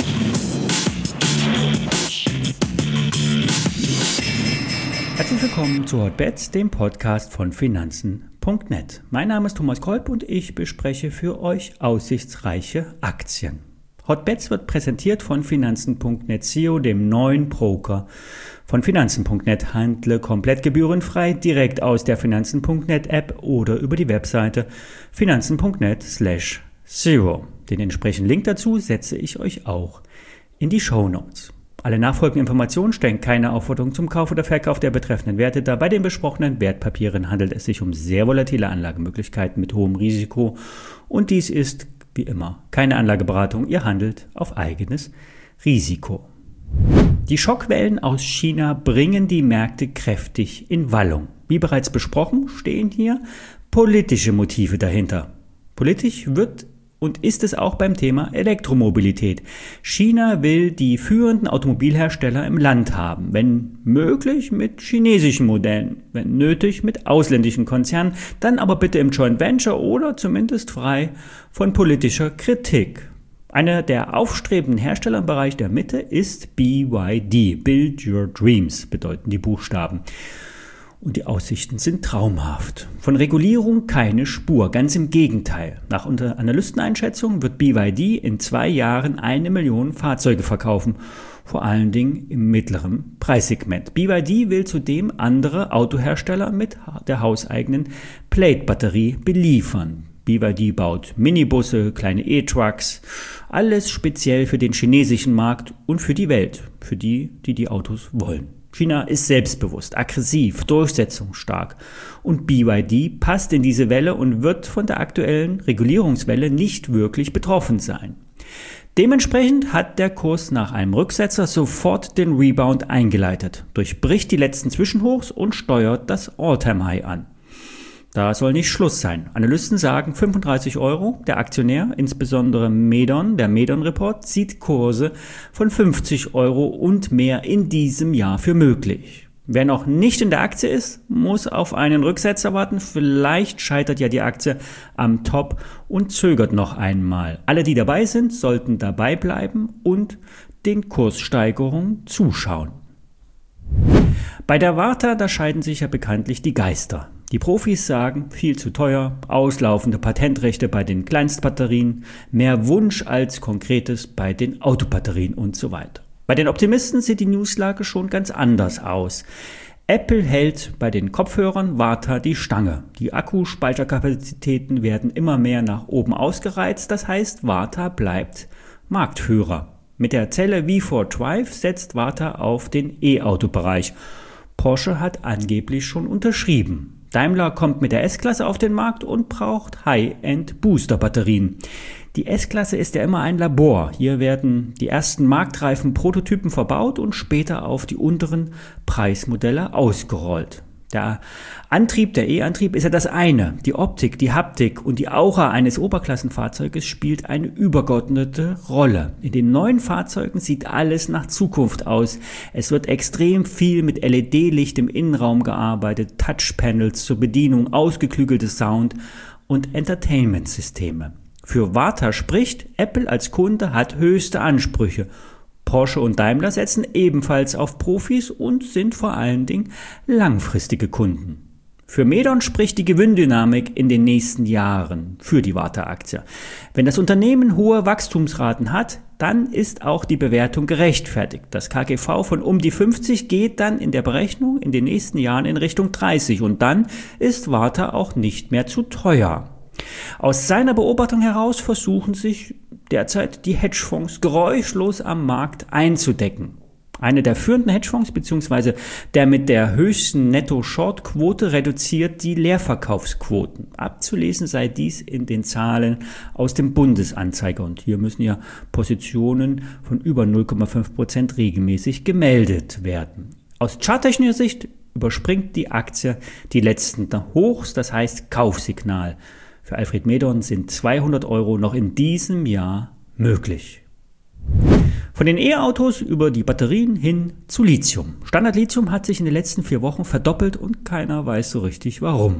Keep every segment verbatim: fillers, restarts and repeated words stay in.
Herzlich willkommen zu Hotbets, dem Podcast von Finanzen Punkt net. Mein Name ist Thomas Kolb und ich bespreche für euch aussichtsreiche Aktien. Hotbets wird präsentiert von Finanzen Punkt net S E O, dem neuen Broker von Finanzen Punkt net. Handle komplett gebührenfrei direkt aus der Finanzen Punkt net App oder über die Webseite Finanzen Punkt net slash zero. Den entsprechenden Link dazu setze ich euch auch in die Shownotes. Alle nachfolgenden Informationen stellen keine Aufforderung zum Kauf oder Verkauf der betreffenden Werte dar. Bei den besprochenen Wertpapieren handelt es sich um sehr volatile Anlagemöglichkeiten mit hohem Risiko und dies ist, wie immer, keine Anlageberatung. Ihr handelt auf eigenes Risiko. Die Schockwellen aus China bringen die Märkte kräftig in Wallung. Wie bereits besprochen, stehen hier politische Motive dahinter. Politisch wird und ist es auch beim Thema Elektromobilität. China will die führenden Automobilhersteller im Land haben, wenn möglich mit chinesischen Modellen, wenn nötig mit ausländischen Konzernen, dann aber bitte im Joint Venture oder zumindest frei von politischer Kritik. Einer der aufstrebenden Hersteller im Bereich der Mitte ist B Y D, Build Your Dreams, bedeuten die Buchstaben. Und die Aussichten sind traumhaft. Von Regulierung keine Spur, ganz im Gegenteil. Nach Analysteneinschätzung wird B Y D in zwei Jahren eine Million Fahrzeuge verkaufen, vor allen Dingen im mittleren Preissegment. B Y D will zudem andere Autohersteller mit der hauseigenen Plate-Batterie beliefern. B Y D baut Minibusse, kleine E-Trucks, alles speziell für den chinesischen Markt und für die Welt, für die, die die Autos wollen. China ist selbstbewusst, aggressiv, durchsetzungsstark und B Y D passt in diese Welle und wird von der aktuellen Regulierungswelle nicht wirklich betroffen sein. Dementsprechend hat der Kurs nach einem Rücksetzer sofort den Rebound eingeleitet, durchbricht die letzten Zwischenhochs und steuert das All-Time-High an. Da soll nicht Schluss sein. Analysten sagen fünfunddreißig Euro. Der Aktionär, insbesondere Medon, der Medon-Report, sieht Kurse von fünfzig Euro und mehr in diesem Jahr für möglich. Wer noch nicht in der Aktie ist, muss auf einen Rücksetzer warten. Vielleicht scheitert ja die Aktie am Top und zögert noch einmal. Alle, die dabei sind, sollten dabei bleiben und den Kurssteigerungen zuschauen. Bei der Varta, da scheiden sich ja bekanntlich die Geister. Die Profis sagen, viel zu teuer, auslaufende Patentrechte bei den Kleinstbatterien, mehr Wunsch als Konkretes bei den Autobatterien und so weiter. Bei den Optimisten sieht die Newslage schon ganz anders aus. Apple hält bei den Kopfhörern Varta die Stange. Die Akkuspeicherkapazitäten werden immer mehr nach oben ausgereizt, das heißt, Varta bleibt Marktführer. Mit der Zelle V vier Drive setzt Varta auf den E-Auto-Bereich. Porsche hat angeblich schon unterschrieben. Daimler kommt mit der S-Klasse auf den Markt und braucht High-End-Booster-Batterien. Die S-Klasse ist ja immer ein Labor. Hier werden die ersten marktreifen Prototypen verbaut und später auf die unteren Preismodelle ausgerollt. Der Antrieb, der E-Antrieb ist ja das eine. Die Optik, die Haptik und die Aura eines Oberklassenfahrzeuges spielt eine übergeordnete Rolle. In den neuen Fahrzeugen sieht alles nach Zukunft aus. Es wird extrem viel mit L E D-Licht im Innenraum gearbeitet, Touchpanels zur Bedienung, ausgeklügelte Sound und Entertainment-Systeme. Für Varta spricht, Apple als Kunde hat höchste Ansprüche. Porsche und Daimler setzen ebenfalls auf Profis und sind vor allen Dingen langfristige Kunden. Für Medon spricht die Gewinndynamik in den nächsten Jahren für die Varta-Aktie. Wenn das Unternehmen hohe Wachstumsraten hat, dann ist auch die Bewertung gerechtfertigt. Das K G V von um die fünfzig geht dann in der Berechnung in den nächsten Jahren in Richtung dreißig und dann ist Varta auch nicht mehr zu teuer. Aus seiner Beobachtung heraus versuchen sich derzeit die Hedgefonds geräuschlos am Markt einzudecken. Eine der führenden Hedgefonds bzw. der mit der höchsten Netto-Short-Quote reduziert die Leerverkaufsquoten. Abzulesen sei dies in den Zahlen aus dem Bundesanzeiger und hier müssen ja Positionen von über null Komma fünf Prozent regelmäßig gemeldet werden. Aus charttechnischer Sicht überspringt die Aktie die letzten Hochs, das heißt Kaufsignal. Für Alfred Medon sind zweihundert Euro noch in diesem Jahr möglich. Von den E-Autos über die Batterien hin zu Lithium. Standard Lithium hat sich in den letzten vier Wochen verdoppelt und keiner weiß so richtig warum.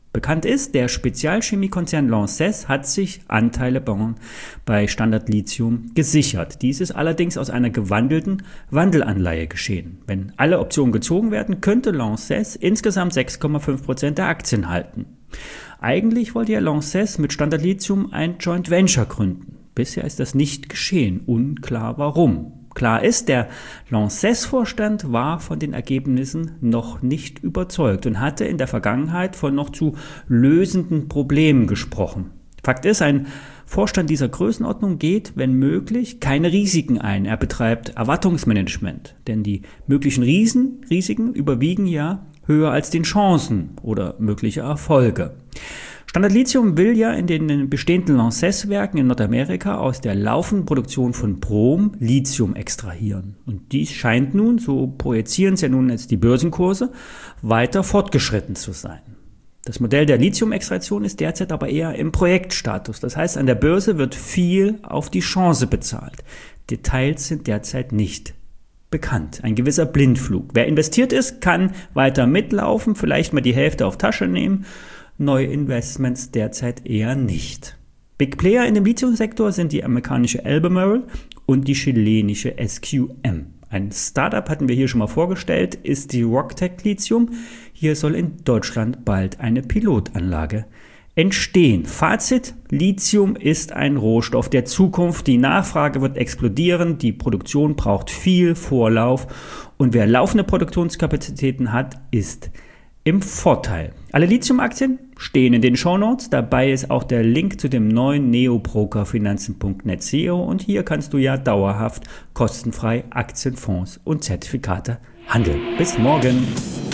Bekannt ist, der Spezialchemiekonzern Lanxess hat sich Anteile bei Standard Lithium gesichert. Dies ist allerdings aus einer gewandelten Wandelanleihe geschehen. Wenn alle Optionen gezogen werden, könnte Lanxess insgesamt sechs Komma fünf Prozent der Aktien halten. Eigentlich wollte ja Lanxess mit Standard Lithium ein Joint Venture gründen. Bisher ist das nicht geschehen. Unklar warum. Klar ist, der Lanxess-Vorstand war von den Ergebnissen noch nicht überzeugt und hatte in der Vergangenheit von noch zu lösenden Problemen gesprochen. Fakt ist, ein Vorstand dieser Größenordnung geht, wenn möglich, keine Risiken ein. Er betreibt Erwartungsmanagement, denn die möglichen Riesen, Risiken überwiegen ja höher als den Chancen oder mögliche Erfolge. Standard Lithium will ja in den bestehenden Lanxess-Werken in Nordamerika aus der laufenden Produktion von Brom Lithium extrahieren. Und dies scheint nun, so projizieren es ja nun jetzt die Börsenkurse, weiter fortgeschritten zu sein. Das Modell der Lithium-Extraktion ist derzeit aber eher im Projektstatus. Das heißt, an der Börse wird viel auf die Chance bezahlt. Details sind derzeit nicht bekannt. Ein gewisser Blindflug. Wer investiert ist, kann weiter mitlaufen, vielleicht mal die Hälfte auf Tasche nehmen. Neue Investments derzeit eher nicht. Big Player in dem Lithiumsektor sind die amerikanische Albemarle und die chilenische S Q M. Ein Startup hatten wir hier schon mal vorgestellt, ist die Rocktech Lithium. Hier soll in Deutschland bald eine Pilotanlage entstehen. Fazit: Lithium ist ein Rohstoff der Zukunft. Die Nachfrage wird explodieren, die Produktion braucht viel Vorlauf und wer laufende Produktionskapazitäten hat, ist im Vorteil. Alle Lithium-Aktien stehen in den Shownotes. Dabei ist auch der Link zu dem neuen Neo-Broker Finanzen Punkt net S E O und hier kannst du ja dauerhaft kostenfrei Aktien, Fonds und Zertifikate handeln. Bis morgen!